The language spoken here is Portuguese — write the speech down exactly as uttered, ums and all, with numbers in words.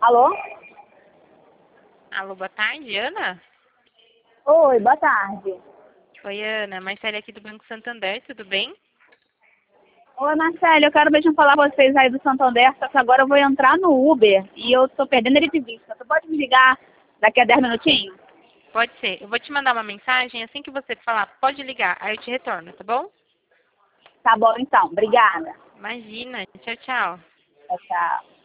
Alô? Alô, boa tarde, Ana? Oi, boa tarde. Oi, Ana. Marcela aqui do Banco Santander, tudo bem? Oi, Marcelo, eu quero mesmo falar com vocês aí do Santander, só que agora eu vou entrar no Uber e eu tô perdendo ele de vista. Você pode me ligar daqui a dez minutinhos? Pode ser. Eu vou te mandar uma mensagem, assim que você falar, pode ligar, aí eu te retorno, tá bom? Tá bom, então. Obrigada. Imagina. Tchau, tchau. Tchau, tchau.